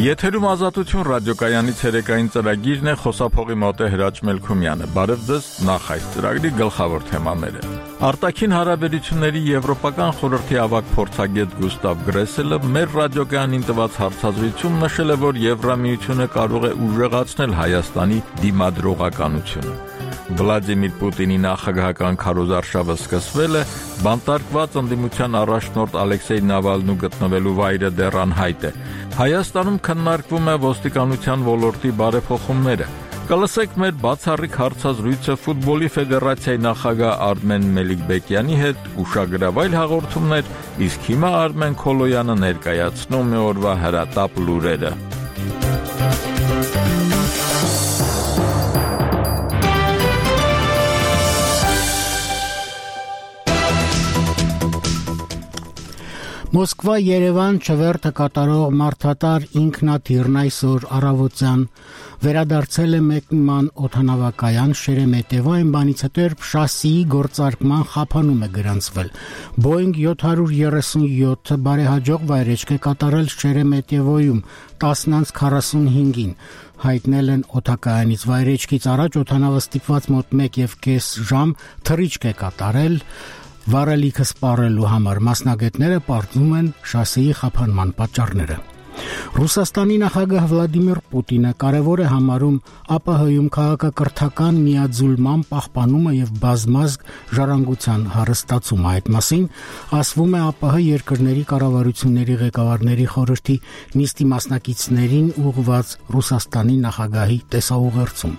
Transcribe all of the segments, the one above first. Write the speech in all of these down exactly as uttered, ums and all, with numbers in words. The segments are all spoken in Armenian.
Եթերում ազատություն ռադիոկայանի ցերեկային ծրագիրն է, խոսափողի մոտ է Հրաչ Մելքումյանը։ Բարև ձեզ, նախ այս ծրագրի գլխավոր թեմաները։ Արտաքին հարաբերությունների եվրոպական խորհրդի ավագ փորձագետ Գուստավ Գրեսելը մեր ռադիոկայանին տված հարցազրույցում նշել է, որ Եվրամիությունը կարող է ուժեղացնել Հայաստանի դիմադրողականությունը։ Վլադիմիր Պուտինի նախագահական քարոզարշավը սկսվել է, բանտարկված ընդդիմության առաջնորդ Ալեքսեյ Նավալնու գտնվելու վայրը դեռ անհայտ է։ Հայաստանում քննարկվում է ոստիկանության ոլորտի բարեփոխումները։ Կլսեք մեր բացառիկ հարցազրույցը ֆուտբոլի ֆեդերացիայի նախագահ Արմեն Մելիքբեկյանի հետ, ուշագրավ հաղորդումներ, իսկ հիմա Արմեն Քոլոյանը ներկայացնում է օրվա հրատապ լուրերը։ Մոսկվա-Երևան չվերթը կատարող մարդատար ինքնաթիռն այսօր առավոտյան վերադարձել է մեկնման օդանավակայան Շերեմետևո, այն բանից հետո երբ շասիի գործարկման խափանում է գրանցվել։ Boeing seven thirty-seven բարեհաջող վայրեջք է կատարել Շերեմետևոյում ten forty-five-ին։ Հայտնել են օդակայանից վայրեջքից առաջ օդանավը ստիպված մոտ one եւ կես ժամ թռիչք է կատարել վառելիքը սպառելու համար։ Մասնագետները պարզում են շասիի խափանման պատճառները։ Ռուսաստանի նախագահ Վլադիմիր Պուտինը կարևոր է համարում ԱՊՀ-ում քաղաքակրթական միաձուլման պահպանումը եւ բազմազգ ժառանգության հարստացումը։ Այդ մասին ասվում է ԱՊՀ երկրների կառավարությունների ղեկավարների խորհրդի նիստի մասնակիցներին ուղղված Ռուսաստանի նախագահի տեսաուղերձում։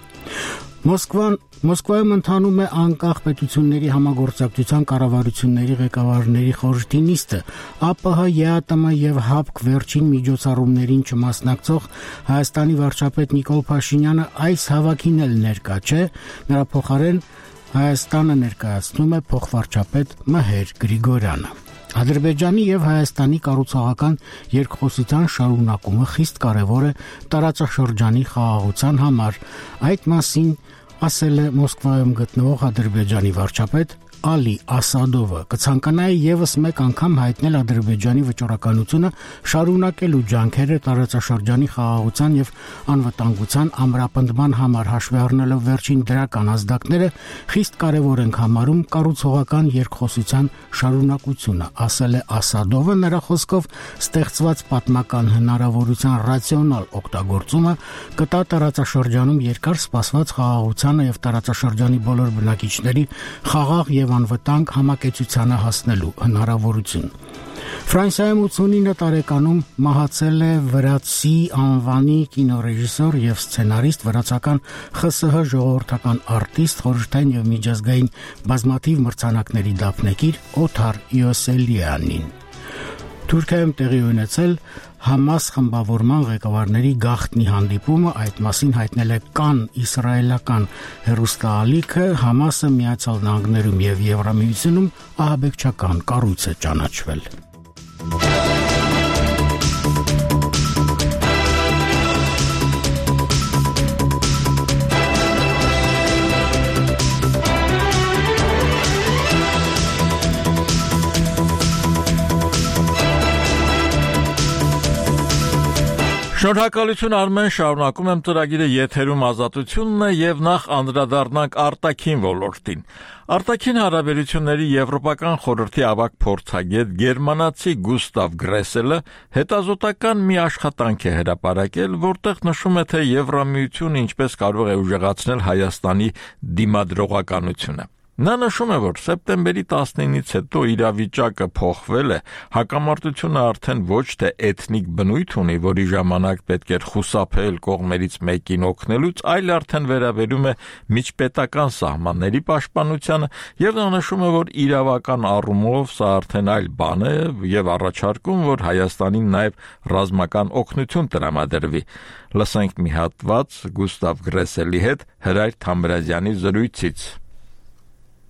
Մոսկվան Մոսկվայում ընթանում է անկախ պետությունների համագործակցության կառավարությունների ղեկավարների խորհրդի նիստը։ ԱՊՀ, ԵԱՏՄ եւ ՀԱՊԿ վերջին միջոցառումներին չմասնակցող Հայաստանի վարչապետ Նիկոլ Փաշինյանը այս հավաքին էլ ներկա չէ, նրա փոխարեն Հայաստանը ներկայացնում է փոխվարչապետ Մհեր Գրիգորյանը։ Ադրբեջանի եւ Հայաստանի կառուցողական երկխոսության շարունակումը խիստ կարևոր է տարածաշրջանի խաղաղության համար։ Այդ մասին ասել է Մոսկվայում գտնվող Ադրբեջանի վարչապետ Ալի Ասադովը։ Կցանկանայի եւս մեկ անգամ հայտնել Ադրբեջանի վճռականությունը շարունակելու ջանքերը տարածաշրջանի խաղաղության եւ անվտանգության ամրապնդման համար, հաշվի առնելով վերջին դրական ազդակները, խիստ կարևոր ենք համարում կառուցողական երկխոսության շարունակությունը, ասել է Ասադովը։ Նրա խոսքով ստեղծված պատմական հնարավորության ռացիոնալ օգտագործումը կտա տարածաշրջանում երկար սպասված խաղաղությանը եւ տարածաշրջանի բոլոր բնակիչների խաղաղ եւ անվտանգ համակեցությանը հասնելու հնարավորություն։ Ֆրանսիայում ութսունինը տարեկանում մահացել է վրացի անվանի կինոռեժիսոր եւ սցենարիստ, վրացական ԽՍՀ ժողովրդական արտիստ, խորհրդային եւ միջազգային բազմաթիվ մրցանակների դափնեկիր Օթար Իոսելյանին։ Թուրքիայում տեղի ունեցել Համաս խմբավորման ղեկավարների գաղտնի հանդիպումը, այդ մասին հայտնել է Կան իսրայելական հեռուստաալիքը։ Համասը Միացյալ Նահանգներում եւ Եվրամիությունում ահաբեկչական կառույց է ճանաչվել։ Շնորհակալություն Արմեն, շարունակում եմ ծրագիրը, եթերում ազատությունն է եւ նախ անդրադառնանք արտաքին ոլորտին։ Արտաքին հարաբերությունների եվրոպական խորհրդի ավագ փորձագետ գերմանացի Գուստավ Գրեսելը հետազոտական մի աշխատանք է հրապարակել, որտեղ նշում է, թե Եվրամիությունը ինչպես կարող է ուժեղացնել Հայաստանի դիմադրողականությունը։ Նա նշում է, որ սեպտեմբերի տասնինից հետո իրավիճակը փոխվել է, հակամարտությունը արդեն ոչ թե էթնիկ բնույթ ունի, որի ժամանակ պետք էր խուսափել կողմերից մեկին օգնելուց, այլ արդեն վերաբերում է միջպետական սահմանների պաշտպանությանը, եւ նա նշում է, որ իրավական առումով սա արդեն այլ բան է եւ առաջարկում, որ Հայաստանին նաեւ ռազմական օգնություն տրամադրվի։ Լսենք մի հատված Գուստավ Գրեսելի հետ Հրայր Թամրազյանի զրույցից։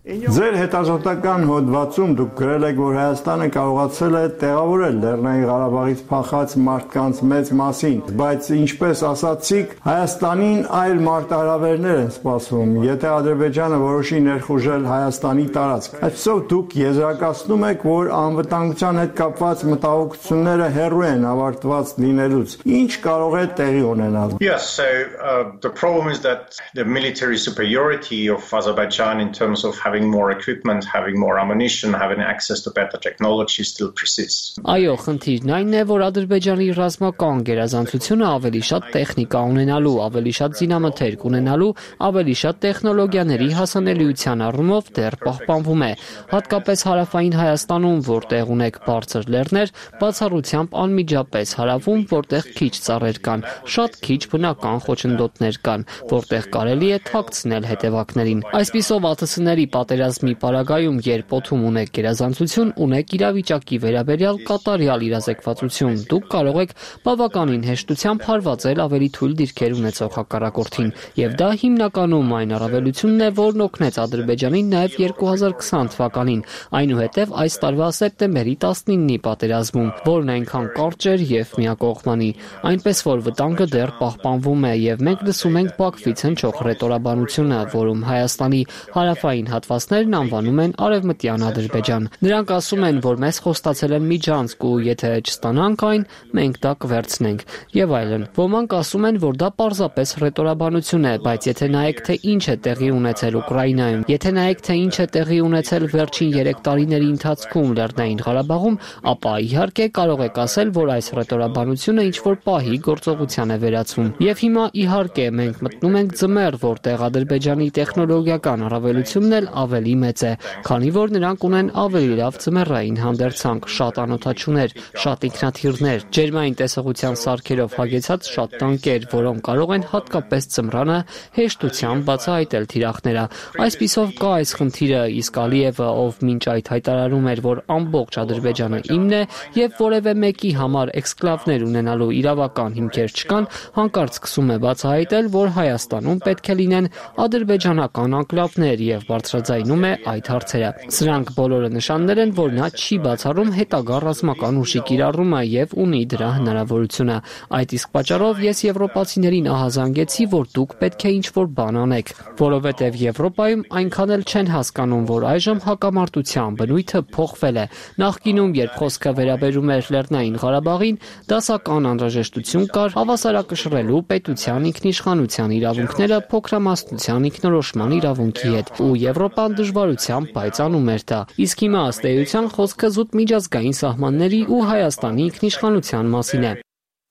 Ձեր հետազոտական հոդվածում դուք գրել եք, որ Հայաստանը կարողացել է տեղավորել Լեռնային Ղարաբաղից փախած մարդկանց մեծ մասին, բայց ինչպես ասացիք, Հայաստանին այլ մարտահրավերներ են սպասվում, եթե Ադրբեջանը որոշի ներխուժել Հայաստանի տարածք։ Այսպիսով դուք եզրակացնում եք, որ անվտանգության հետ կապված մտահոգությունները հեռու են ավարտված լինելուց։ Ինչ կարող է տեղի ունենալ։ Yes, so uh, the problem is that the military superiority of Azerbaijan in terms of having more equipment, having more ammunition, having access to better technology still persists. Այո, խնդիրն այն է, որ Ադրբեջանի ռազմական գերազանցությունը ավելի շատ տեխնիկա ունենալու, ավելի շատ զինամթերք ունենալու, ավելի շատ տեխնոլոգիաների հասանելիության առումով դեռ պահպանվում է։ Հատկապես հարավային Հայաստանում, որտեղ ունեք բարձր լեռներ, բացառությամբ անմիջապես հարավում, որտեղ քիչ ծառեր կան, շատ քիչ բնական խոչընդոտներ կան, որտեղ կարելի է թաքցնել հետևակներին։ Այսպիսով ԱԹՍ-ների պատերազմի պարագայում, երբ օդում ունեք գերազանցություն, ունեք իրավիճակի վերաբերյալ կատարյալ իրազեկվածություն։ Դուք կարող եք բավականին հեշտությամբ հարվածել ավելի թույլ դիրքեր ունեցող հակառակորդին, եւ դա հիմնականում այն առավելությունն է, որն օգնեց Ադրբեջանին նաեւ երկու հազար քսան թվականին, այնուհետեւ այս տարվա սեպտեմբերի տասնինի պատերազմում, որն այնքան կարճ էր եւ միակողմանի, այնպես որ վտանգը դեռ պահպանվում է եւ մենք լսում ենք Բաքվից հնչող ռետորաբանությունը, որում Հայաստանի հարավային հատվածներն անվանում են Արևմտյան Ադրբեջան։ Նրանք ասում են, որ մեզ խոստացել են միջանցք ու եթե չստանանք այն, մենք դա կվերցնենք եւ այլն։ Ոմանք ասում են, որ դա պարզապես ռետորաբանություն է, բայց եթե նայեք, թե ինչ է տեղի ունեցել Ուկրաինայում, եթե նայեք, թե ինչ է տեղի ունեցել վերջին երեք տարիների ընթացքում Լեռնային Ղարաբաղում, ապա իհարկե կարող եք ասել, որ այս ռետորաբանությունը ինչ որ պահի գործողության է վերածվում։ Եվ հիմա իհարկե մենք մտնում ենք ձմեռ, որտեղ Ադրբեջանի տեխնոլոգիական առավելությունն էլ ավելի մեծ է, քանի որ նրանք ունեն ավելի լավ ձմեռային հանդերձանք, շատ անօդաչուներ, շատ ինքնաթիռներ, ջերմային տեսողության սարքերով հագեցած շատ տանկեր, որոնք կարող են հատկապես ձմռանը հեշտությամբ բացահայտել թիրախները։ Այսպիսով կա այս խնդիրը, իսկ Ալիևը, ով մինչ այդ հայտարարում էր, որ ամբողջ Ադրբեջանը իմն է եւ որևէ մեկի համար էքսկլավներ ունենալու իրավական հիմքեր չկան, հանկարծ սկսում է բացահայտել, որ Հայաստանում պետք է լինեն ադրբեջանական անկլավներ եւ բարձրաձայնում է այդ հարցերը։ Սրանք բոլորը նշաններ են, որ նա չի բացառում հետագա ռազմական ուժի կիրառումը եւ ունի դրա հնարավորությունը։ Այդ իսկ պատճառով ես եվրոպացիներին ահազանգեցի, որ դուք պետք է ինչ-որ բան անեք, որովհետեւ Եվրոպայում այնքան էլ չեն հասկանում, որ այժմ հակամարտության բնույթը փոխվել է։ Նախկինում, երբ խոսքը վերաբերում էր Լեռնային Ղարաբաղին, դասական անհրաժեշտություն կար հավասարակշռելու պետության ինքնիշխանության իրավունքները փոքրամասնության ինքնորոշման իրավունքի հետ, ու Եվրոպան դժվարությամբ պայծանում էր դա։ Իսկ հիմա ըստ էության խոսքը զուտ միջազգային սահմանների ու Հայաստանի ինքնիշխանության մասին է։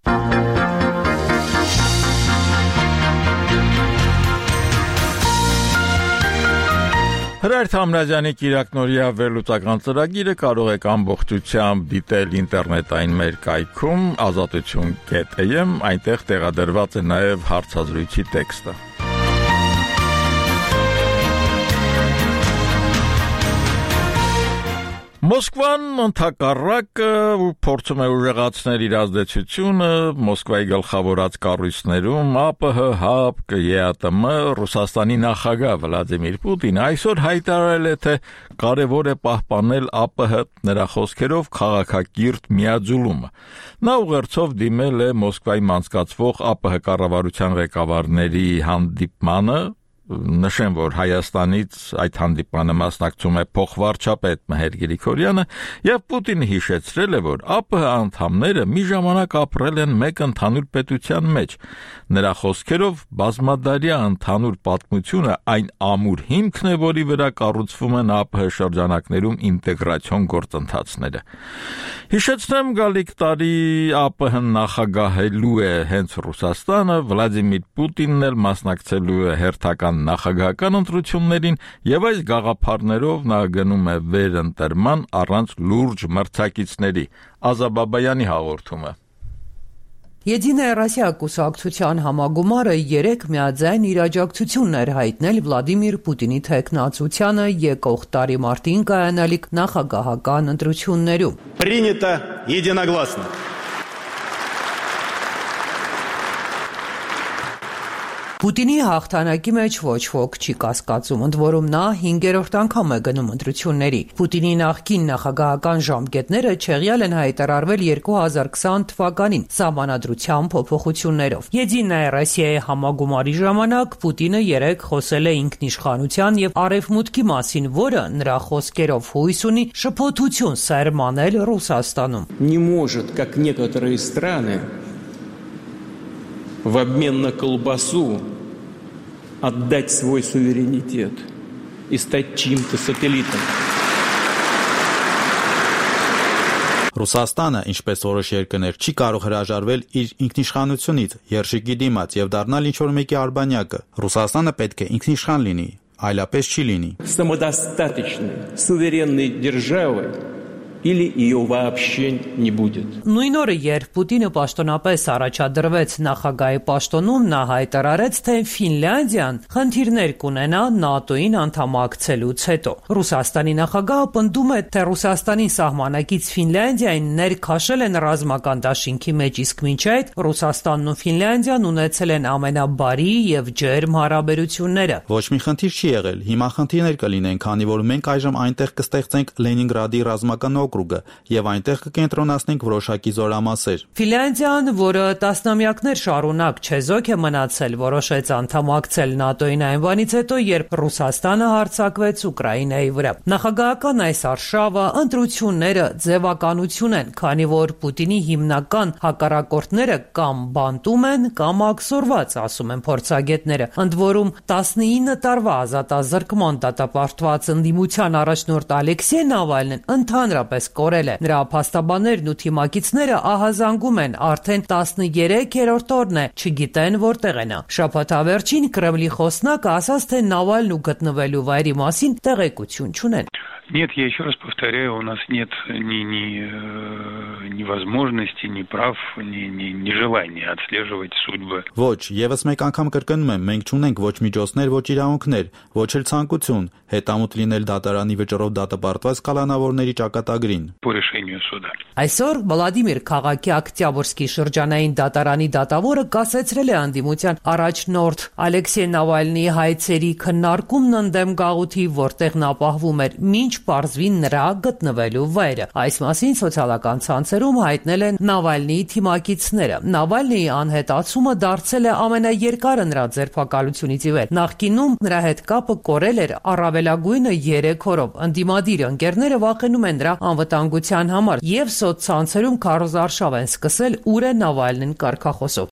Հրայր Թամրազյանի կիրակնօրյա վերլուծական ծրագիրը կարող եք ամբողջությամբ դիտել ինտերնետային մեր կայքում ազատություն կետ am, այնտեղ տեղադրված է նաև հարցազրույցի տեքստը։ Մոսկվան ընդհակառակ փորձում է ուժեղացնել իր ազդեցությունը Մոսկվայի գլխավորած կառույցներում ԱՊՀ, ՀԱՊԿ, ԵԱՏՄ, Ռուսաստանի նախագահ Վլադիմիր Պուտինը այսօր հայտարարել է, թե կարևոր է պահպանել ԱՊՀ, նրա խոսքերով քաղաքակիրթ միաձուլումը։ Նա ուղերձով դիմել է Մոսկվայում անցկացվող ԱՊՀ կառավարության ղեկավարների հանդիպմանը, նշեմ, որ Հայաստանից այդ հանդիպանը մասնակցում է փոխվարչապետ Մհեր Գրիգորյանը, եւ Պուտինը հիշեցրել է, որ ԱՊՀ անդամները մի ժամանակ ապրել են մեկ ընդհանուր պետության մեջ։ Նրա խոսքերով բազմադարյա ընդհանուր պատմությունը այն ամուր հիմքն է, որի վրա կառուցվում են ԱՊՀ շրջանակներում ինտեգրացիոն գործընթացները։ Հիշեցնեմ, գալիք տարի ԱՊՀ-ն նախագահելու է հենց Ռուսաստանը, Վլադիմիր Պուտինն էլ մասնակցելու է հերթական նախագահական ընտրություններին եւ այս գաղափարներով նա գնում է վերընտրման առանց լուրջ մրցակիցների։ Ազաբաբայանի հաղորդումը։ Եդինայա Ռոսիա կուսակցության համագումարը երեք միաձայն իրաջակցությունն էր հայտնել Վլադիմիր Պուտինի թեկնածությանը եկող տարի մարտին կայանալիք նախագահական ընտրություններում։ Принято единогласно. Պուտինի հաղթանակի մեջ ոչ ոք չի կասկածում, ընդ որում նա հինգերորդ անգամ է գնում ընտրությունների։ Պուտինի նախկին նախագահական ժամկետները չեղյալ են հայտարարվել երկու հազար քսան թվականին սահմանադրության փոփոխություններով։ Եդինայա Ռոսիայի համագումարի ժամանակ Պուտինը երեկ խոսել է ինքնիշխանության եւ արևմուտքի մասին, որը նրա խոսքերով հույս ունի շփոթություն սերմանել Ռուսաստանում։ Не может, как некоторые страны, в обмен на колбасу отдать свой суверенитет и стать чьим-то сателлитом. Ռուսաստանը, ինչպես որոշ երկրներ, չի կարող հրաժարվել իր ինքնիշխանությունից, երշիկի դիմաց եւ դառնալ ինչ-որ մեկի արբանյակը։ Ռուսաստանը պետք է ինքնիշխան լինի, այլապես չի լինի։ Самодостаточной, суверенной державы или ее вообще не будет. Նույն օրը, երբ Պուտինը պաշտոնապես առաջադրվեց նախագահի պաշտոնում, նա հայտարարեց, թե Ֆինլանդիան խնդիրներ կունենա ՆԱՏՕ-ին անդամակցելուց հետո։ Ռուսաստանի նախագահը պնդում է, թե Ռուսաստանի սահմանակից Ֆինլանդիային ներքաշել են ռազմական դաշինքի մեջ, իսկ մինչ այդ Ռուսաստանն ու Ֆինլանդիան ունեցել են ամենաբարի եւ ջերմ հարաբերությունները։ Ոչ մի խնդիր չի եղել։ Հիմա խնդիրներ կլինեն, քանի որ մենք այժմ այնտեղ կստեղծենք Լենինգրադի ռազմական օկրուգը եւ այնտեղ կկենտրոնացնենք որոշակի զորամասեր։ Ֆինլանդիան, որը տասնամյակներ շարունակ չեզոք է մնացել, որոշեց անդամակցել ՆԱՏՕ-ին այն բանից հետո, երբ Ռուսաստանը հարձակվեց Ուկրաինայի վրա։ Նախագահական այս արշավը ընտրությունները ձևականություն են, քանի որ Պուտինի հիմնական հակառակորդները կամ բանտում են, կամ աքսորված, ասում են փորձագետները։ Ընդ որում տասնինը տարվա ազատազրկման դատապարտված ընդդիմության առաջնորդ Ալեքսեյ Նավալնին ընդհանրապես կորել է։ Նրա փաստաբաններն ու թիմակիցները ահազանգում են, արդեն տասներեքերորդ օրն է, չգիտեն որտեղ է նա։ Շաբաթավերջին Կրեմլի խոսնակը ասաց, թե Նավալնու գտնվելու վայրի մասին տեղեկություն չունեն։ Нет, я еще раз повторяю, у нас нет ни, ни, ни возможности, ни прав, ни, ни, ни желания отслеживать судьбы. Ոչ, եւս մեկ անգամ կրկնում եմ, մենք չունենք ոչ միջոցներ, ոչ իրավունքներ, ոչ էլ ցանկություն հետամուտ լինել դատարանի վճռով դատապարտված կալանավորների ճակատագրին։ По решению суда. Այսօր Վլադիմիր քաղաքի Օկտյաբրսկի շրջանային դատարանի դատավորը կասեցրել է անդիմության առաջնորդ Ալեքսեյ Նավալնիի հայցերի քննարկումն ընդդեմ գաղութի, որտեղ նա պահվում էր, մինչ պարզվի նրա գտնվելու վայրը։ Այս մասին սոցիալական ցանցերում հայտնել են Նավալնիի թիմակիցները։ Նավալնիի անհետացումը դարձել է ամենաերկարը նրա ձերբակալությունից ի վեր։ Նախկինում նրա հետ կապը կորել էր առավելագույնը երեք օրով։ Ընդդիմադիր ընկերները վախենում են նրա անվտանգության համար եւ սոցցանցերում քարոզարշավ են սկսել ուր է Նավալնին կարգախոսով։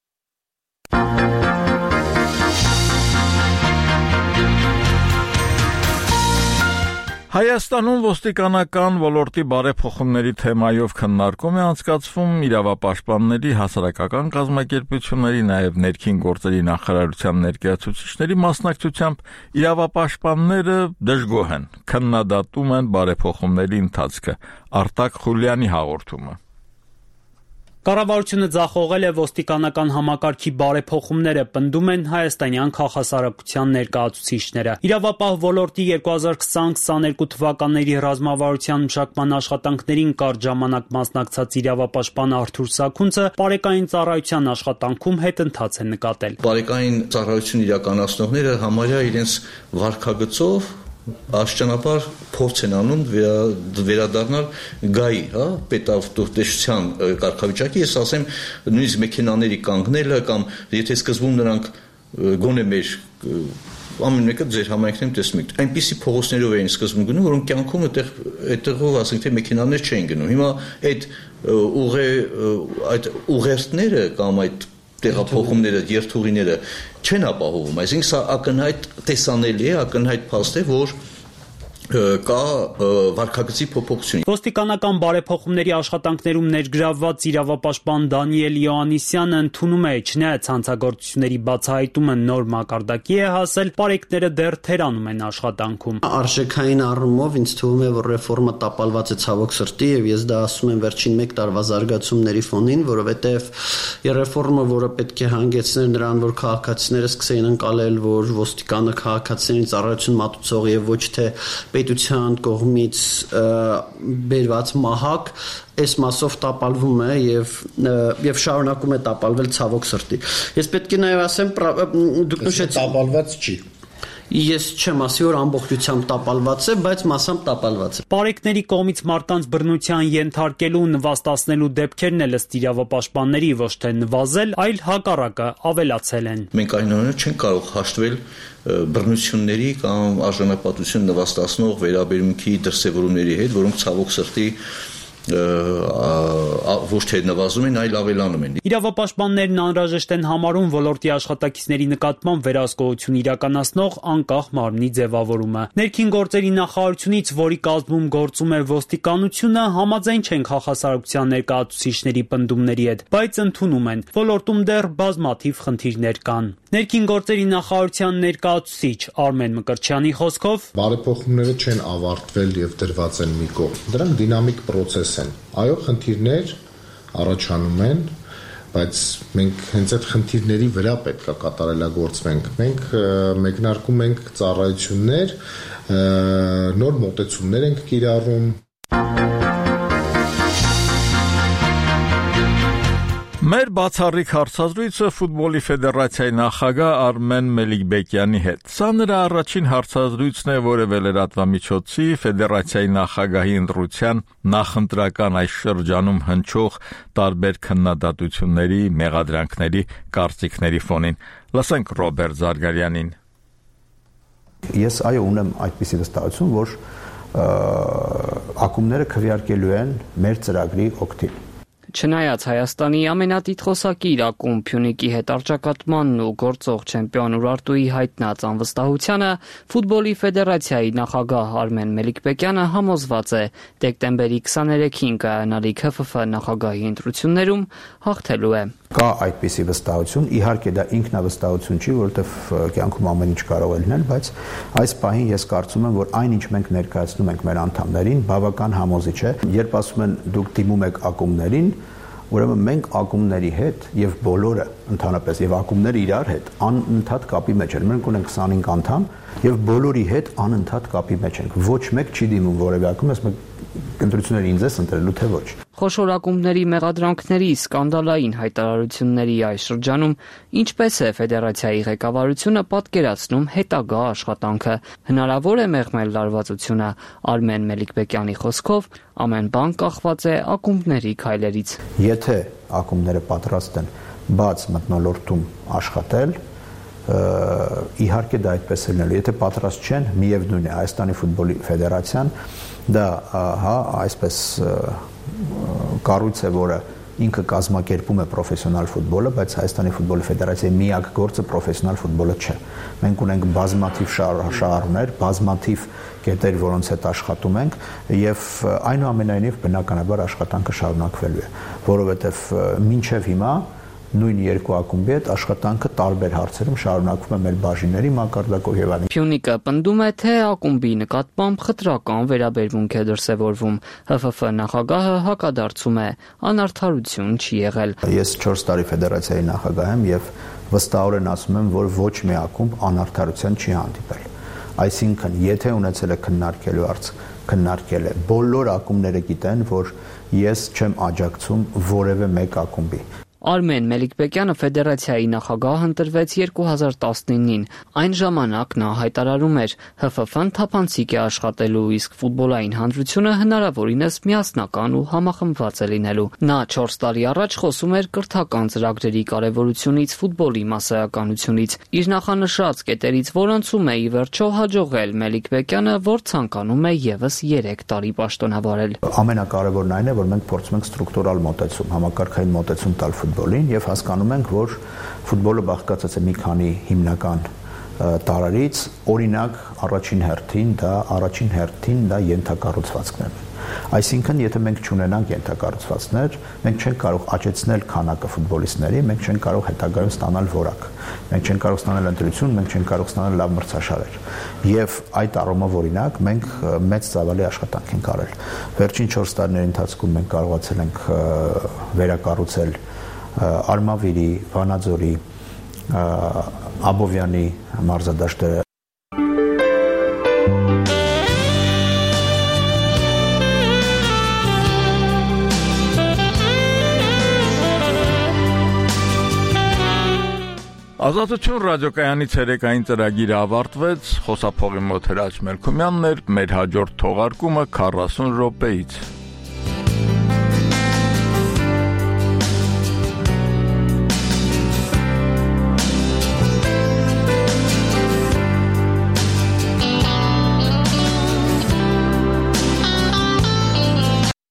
Հայաստանում ոստիկանական ոլորտի բարեփոխումների թեմայով քննարկում է անցկացվում իրավապաշտպանների, հասարակական կազմակերպությունների, նաև ներքին գործերի նախարարության ներկայացուցիչների մասնակցությամբ իրավապաշտպանները դժգոհ են, քննադատում են բարեփոխումների ընթացքը։ Արտակ Խուլյանի հաղորդումը։ Կառավարությունը ձախողել է ոստիկանական համակարգի բարեփոխումները, պնդում են հայաստանյան քաղաքասարակության ներկայացուցիչները։ Իրավապահ ոլորտի երկու հազար քսան քսաներկու թվականների ռազմավարության մշակման աշխատանքներին կարճ ժամանակ մասնակցած իրավապաշտպան Արթուր Սաքունցը բարեկային ծառայության աշխատանքում հետընթաց է նկատել։ Բարեկային ծառայություն իրականացնողները համարյա իրենց վարքագծով Աշճանապար փորձ են անում վերադառնալ գայի, հա, պետավտոտեսության կարգավիճակի, ես ասեմ, նույնիսկ մեքենաների կանգնելը կամ եթե սկզբում նրանք գոնե մեր ամեն մեկը ձեր համայնքներում տեսնում եք, այնպիսի փողոցներով էին սկզբում գնում, որոնք կյանքում այդտեղ այդտեղով ասենք թե մեքենաներ չէին գնում։ Հիմա այդ ուղե այդ ուղերձները կամ այդ տեղափոխումները, երթուղիները չեն ապահովում, այսինքն սա ակնհայտ տեսանելի է, ակնհայտ փաստ է, որ կա վարքագծի փոփոխություն։ Ոստիկանական բարեփոխումների աշխատանքներում ներգրավված իրավապաշտպան Դանիել Յոհաննիսյանը ընդունում է, չնայած հանցագործությունների բացահայտումը նոր մակարդակի է հասել, բարեկները դեռ թերանում են աշխատանքում։ Արժեքային առումով ինձ թվում է, որ ռեֆորմը տապալված է ցավոք սրտի, եւ ես դա ասում եմ վերջին մեկ տարվա զարգացումների ֆոնին, որովհետեւ ռեֆորմը, որը պետք է հանգեցներ նրան, որ քաղաքացիները սկսեին ընկալել, որ ոստիկանը քաղաքացիներին ծառայություն մատուցող եւ ոչ թե պետության կողմից բերված մահակ այս մասով տապալվում է եւ եւ շարունակում է տապալվել ցավոք սրտի։ Ես պետք է նաեւ ասեմ, դուք նշեցիք տապալված չի։ Ես չեմ ասի, որ ամբողջությամբ տապալված է, բայց մասամբ տապալված է։ Պարեկների կողմից մարդկանց բռնության ենթարկելու ու նվաստացնելու դեպքերն էլ ըստ իրավապաշտպանների ոչ թե նվազել, այլ հակառակը ավելացել են։ Մենք այնուամենայնիվ չենք կարող հաշտվել բռնությունների կամ արժանապատվություն նվաստացնող վերաբերմունքի դրսևորումների հետ, որոնք ցավոք սրտի ոչ թե նվազում են, այլ ավելանում են։ Իրավապաշտպաններն անհրաժեշտ են համարում ոլորտի աշխատակիցների նկատմամբ վերահսկողություն իրականացնող անկախ մարմնի ձևավորումը։ Ներքին գործերի նախարարությունից, որի կազմում գործում է ոստիկանությունը, համաձայն չեն քաղաքասարության ներկայացուցիչների պնդումների հետ, բայց ընդունում են, ոլորտում դեռ բազմաթիվ խնդիրներ կան։ Ներքին գործերի նախարարության ներկայացուցիչ Արմեն Մկրտչյանի խոսքով բարեփոխումները չեն ավարտվել եւ դրված են մի կողմ։ Դրանք դինամիկ process են։ Այո, խնդիրներ առաջանում են, բայց մենք հենց այդ խնդիրների վրա պետք է կատարելագործվենք։ Մենք մեկնարկում ենք ծառայություններ, նոր մոտեցումներ ենք կիրառում։ Մեր բացառիկ հարցազրույցը ֆուտբոլի ֆեդերացիայի նախագահ Արմեն Մելիքբեկյանի հետ։ Սա նրա առաջին հարցազրույցն է որևէ լրատվամիջոցի ֆեդերացիայի նախագահի ընտրության նախընտրական այս շրջանում հնչող տարբեր քննադատությունների, մեղադրանքների, կարծիքների ֆոնին։ Լսենք Ռոբերտ Զարգարյանին։ Ես այո ունեմ այդպիսի վստահություն, որ ակումբները քվեարկելու են մեր ծրագրի օգտին։ Չնայած Հայաստանի ամենատիտղոսակիր ակումբ Փյունիկի հետ առճակատմանն ու գործող չեմպիոն Ուրարտուի հայտնած անվստահությանը ֆուտբոլի ֆեդերացիայի նախագահ Արմեն Մելիքբեկյանը համոզված է դեկտեմբերի քսաներեքին կայանալիք Հ Ֆ Ֆ նախագահի ընտրություններում հաղթելու է։ Կա այդպիսի վստահություն, իհարկե դա ինքնավստահություն չի, որովհետև կյանքում ամեն ինչ կարող է լինել, բայց այս պահին ես կարծում եմ, որ այնինչ մենք ներկայացնում ենք մեր անդամներին, բավական համոզիչ է։ Երբ ասում են դուք դիմում եք ակումբներին, ուրեմն մենք ակումբների հետ եւ բոլորը ընդհանրապես եւ ակումբները իրար հետ անընդհատ կապի մեջ են։ Մենք ունենք քսանհինգ անդամ եւ բոլորի հետ անընդհատ կապի մեջ ենք։ Ոչ մեկ չի դիմում որևէ ակումբ, ասում եք ընտրությունները ինձ ես ընտրելու թե ոչ։ Խոշոր ակումբների մեղադրանքների, սկանդալային հայտարարությունների այս շրջանում ինչպես է ֆեդերացիայի ղեկավարությունը պատկերացնում հետագա աշխատանքը։ Հնարավոր է մեղմել լարվածությունը։ Արմեն Մելիքբեկյանի խոսքով ամեն բան կախված է ակումբների քայլերից։ Եթե ակումբները պատրաստ են բաց մթնոլորտում աշխատել, իհարկե դա այդպես է լինելու։ Եթե պատրաստ չեն, միևնույն է, Հայաստանի ֆուտբոլի ֆեդերացիան դա հա այսպես կառույց է, որը ինքը կազմակերպում է պրոֆեսիոնալ ֆուտբոլը, բայց Հայաստանի ֆուտբոլի ֆեդերացիայի միակ գործը պրոֆեսիոնալ ֆուտբոլը չէ։ Մենք ունենք բազմաթիվ շահառուներ, բազմաթիվ կետեր, որոնց հետ աշխատում ենք, եւ այնուամենայնիվ բնականաբար աշխատանքը շարունակվելու է, որովհետեւ մինչեւ հիմա նույն երկու ակումբի հետ աշխատանքը տարբեր հարցերում շարունակվում է մեր բաժինների մակարդակով եւ այլն։ Փյունիկը պնդում է, թե ակումբի նկատմամբ խտրական վերաբերմունք է դրսևորվում։ Հ Ֆ Ֆ նախագահը հակադարձում է, անարդարություն չի եղել։ Ես չորս տարի ֆեդերացիայի նախագահ եմ եւ վստահորեն ասում եմ, որ ոչ մի ակումբ անարդարության չի հանդիպել։ Այսինքն, եթե ունեցել է քննարկելու հարց, քննարկել է։ Բոլոր ակումբները գիտեն, որ ես չեմ աջակցում որևէ մեկ ակումբի։ Արմեն Մելիքբեկյանը ֆեդերացիայի նախագահ ընտրվեց երկու հազար տասնինին։ Այն ժամանակ նա հայտարարում էր Հ Ֆ Ֆ-ն թափանցիկ է աշխատելու, իսկ ֆուտբոլային հանրությունը հնարավորինս միասնական ու համախմբված է լինելու։ Նա չորս տարի առաջ խոսում էր կրթական ծրագրերի կարևորությունից ֆուտբոլի մասսայականությունից։ Իր նախանշած կետերից որոնցում է ի վերջո հաջողել Մելիքբեկյանը, որ ցանկանում է եւս երեք տարի պաշտոնավարել։ Ամենակարևորն այն է, որ մենք փորձում ենք ստրուկտուրալ մոտեցում, համակարգային մոտեցում տալ ֆուտբոլին եւ հասկանում ենք, որ ֆուտբոլը բաղկացած է մի քանի հիմնական տարրերից, օրինակ առաջին հերթին դա առաջին հերթին դա ենթակառուցվածքներն են։ Այսինքն, եթե մենք չունենանք ենթակառուցվածքներ, մենք չենք կարող աճեցնել քանակը ֆուտբոլիստների, մենք չենք կարող հետագայում ստանալ որակ։ Մենք չենք կարող ստանալ ընտրություն, մենք չենք կարող ստանալ լավ մրցաշարեր։ Եվ այդ առումով օրինակ մենք մեծ ծավալի աշխատանք ենք արել։ Վերջին չորս տարիների ընթացքում մենք կարողացել ենք վերակառուցել Արմավիրի, Վանաձորի, Աբովյանի մարզադաշտերը Ազատություն ռադիոկայանի ցերեկային ծրագիրը ավարտվեց, խոսափողի մոտ Հրաչ Մելքումյանն էր, մեր հաջորդ թողարկումը քառասուն րոպեից։